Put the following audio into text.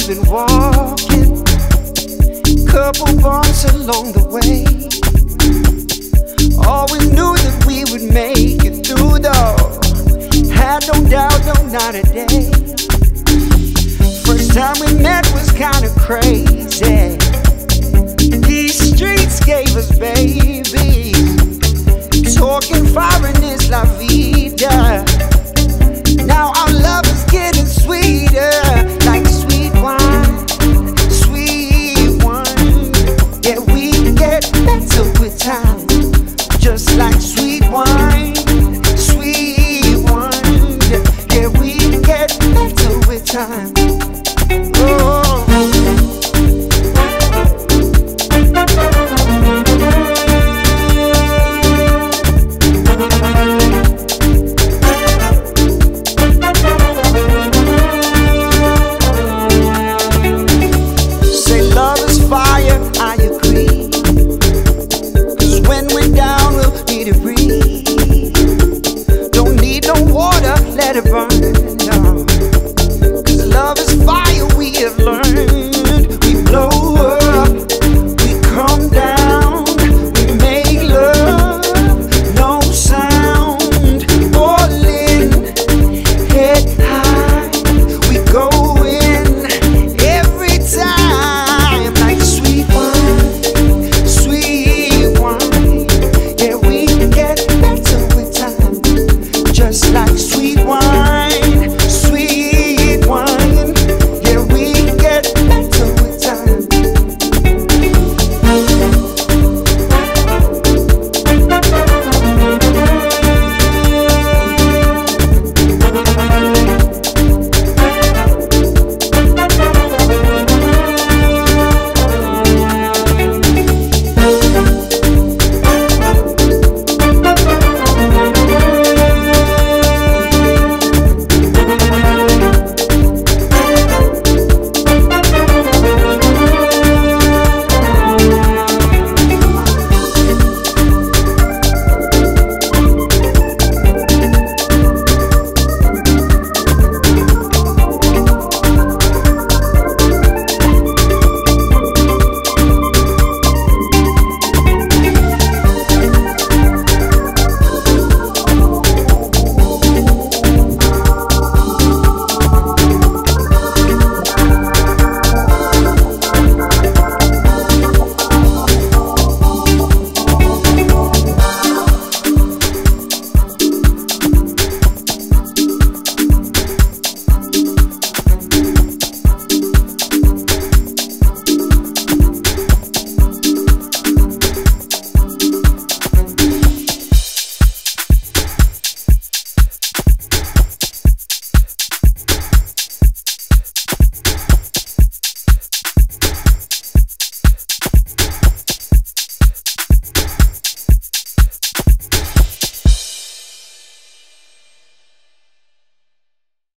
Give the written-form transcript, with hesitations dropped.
we've been walking, couple bumps along the way. Always knew that we would make it through though. Had no doubt, no, not a day. First time we met was kinda crazy. These streets gave us baby. Talking foreign is la vida.